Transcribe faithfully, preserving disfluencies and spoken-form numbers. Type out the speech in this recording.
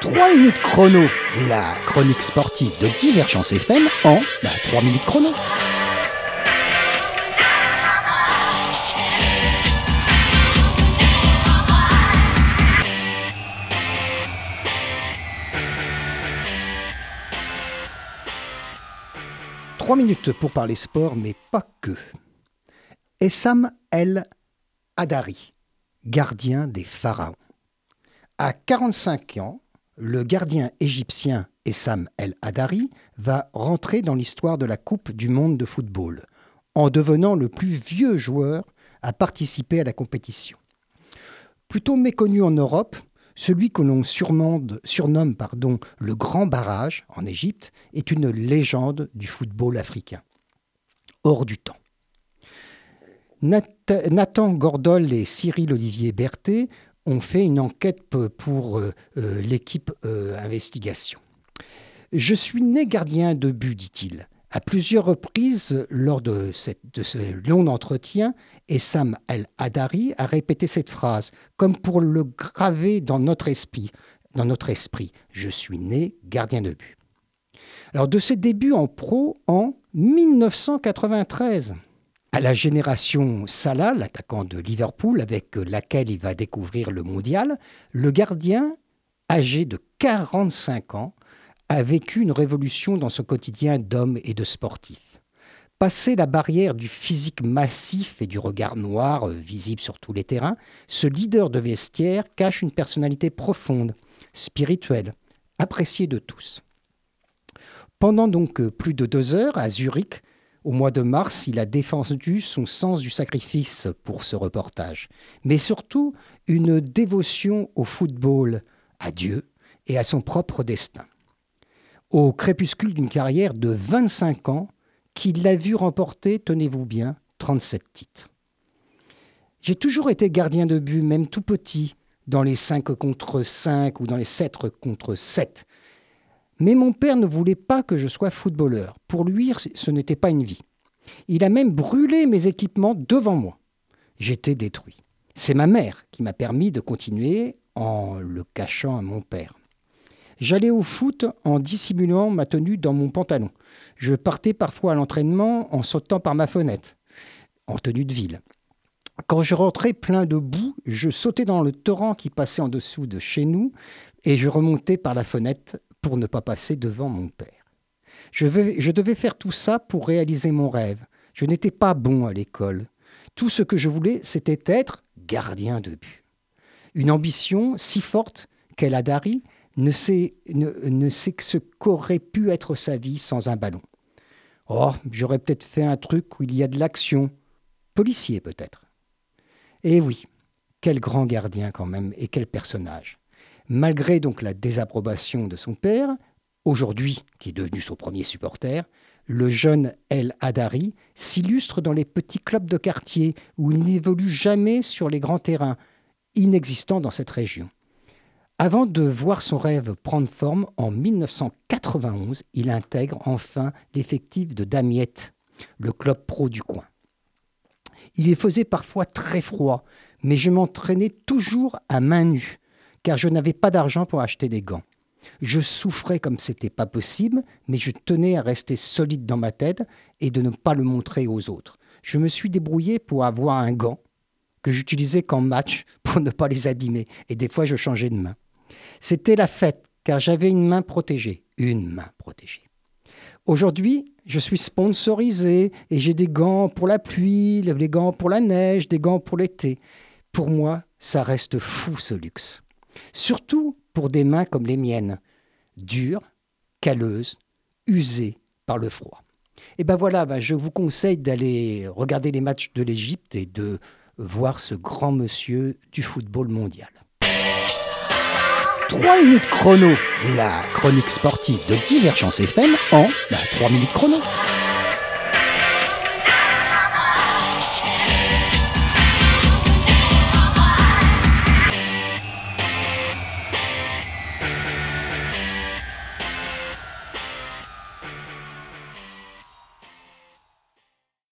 trois minutes chrono, la chronique sportive de Divergence F M en bah, trois minutes chrono. Trois minutes pour parler sport, mais pas que. Essam El Hadary, gardien des Pharaons. À quarante-cinq ans, le gardien égyptien Essam El Hadary va rentrer dans l'histoire de la Coupe du monde de football, en devenant le plus vieux joueur à participer à la compétition. Plutôt méconnu en Europe, celui que l'on surnomme, surnomme pardon, le Grand Barrage en Égypte est une légende du football africain. Hors du temps. Nathan Gordol et Cyril Olivier Berthet ont fait une enquête pour euh, euh, l'équipe euh, Investigation. « Je suis né gardien de but », dit-il. À plusieurs reprises, lors de, cette, de ce long entretien, Essam El Hadary a répété cette phrase, comme pour le graver dans notre esprit. Dans notre esprit. « Je suis né gardien de but ». Alors, de ses débuts en pro en dix-neuf cent quatre-vingt-treize, à la génération Salah, l'attaquant de Liverpool, avec laquelle il va découvrir le mondial, le gardien, âgé de quarante-cinq ans, a vécu une révolution dans son quotidien d'homme et de sportif. Passé la barrière du physique massif et du regard noir, visible sur tous les terrains, ce leader de vestiaire cache une personnalité profonde, spirituelle, appréciée de tous. Pendant donc plus de deux heures, à Zurich, au mois de mars, il a défendu son sens du sacrifice pour ce reportage, mais surtout une dévotion au football, à Dieu et à son propre destin. Au crépuscule d'une carrière de vingt-cinq ans, qui l'a vu remporter, tenez-vous bien, trente-sept titres. J'ai toujours été gardien de but, même tout petit, dans les cinq contre cinq ou dans les sept contre sept. Mais mon père ne voulait pas que je sois footballeur. Pour lui, ce n'était pas une vie. Il a même brûlé mes équipements devant moi. J'étais détruit. C'est ma mère qui m'a permis de continuer en le cachant à mon père. J'allais au foot en dissimulant ma tenue dans mon pantalon. Je partais parfois à l'entraînement en sautant par ma fenêtre, en tenue de ville. Quand je rentrais plein de boue, je sautais dans le torrent qui passait en dessous de chez nous et je remontais par la fenêtre pour ne pas passer devant mon père. Je, vais, je devais faire tout ça pour réaliser mon rêve. Je n'étais pas bon à l'école. Tout ce que je voulais, c'était être gardien de but. Une ambition si forte qu'El Hadary ne sait, ne, ne sait que ce qu'aurait pu être sa vie sans un ballon. Oh, j'aurais peut-être fait un truc où il y a de l'action. Policier peut-être. Et oui, quel grand gardien quand même et quel personnage. Malgré donc la désapprobation de son père, aujourd'hui, qui est devenu son premier supporter, le jeune El Hadary s'illustre dans les petits clubs de quartier où il n'évolue jamais sur les grands terrains, inexistants dans cette région. Avant de voir son rêve prendre forme, en dix-neuf cent quatre-vingt-onze, il intègre enfin l'effectif de Damiette, le club pro du coin. Il y faisait parfois très froid, mais je m'entraînais toujours à main nue, car je n'avais pas d'argent pour acheter des gants. Je souffrais comme c'était pas possible, mais je tenais à rester solide dans ma tête et de ne pas le montrer aux autres. Je me suis débrouillé pour avoir un gant que j'utilisais qu'en match pour ne pas les abîmer, et des fois je changeais de main. C'était la fête, car j'avais une main protégée, une main protégée. Aujourd'hui, je suis sponsorisé et j'ai des gants pour la pluie, des gants pour la neige, des gants pour l'été. Pour moi, ça reste fou ce luxe. Surtout pour des mains comme les miennes, dures, calleuses, usées par le froid. Et ben voilà, ben je vous conseille d'aller regarder les matchs de l'Égypte et de voir ce grand monsieur du football mondial. trois minutes chrono, la chronique sportive de Divergence F M en ben, trois minutes chrono.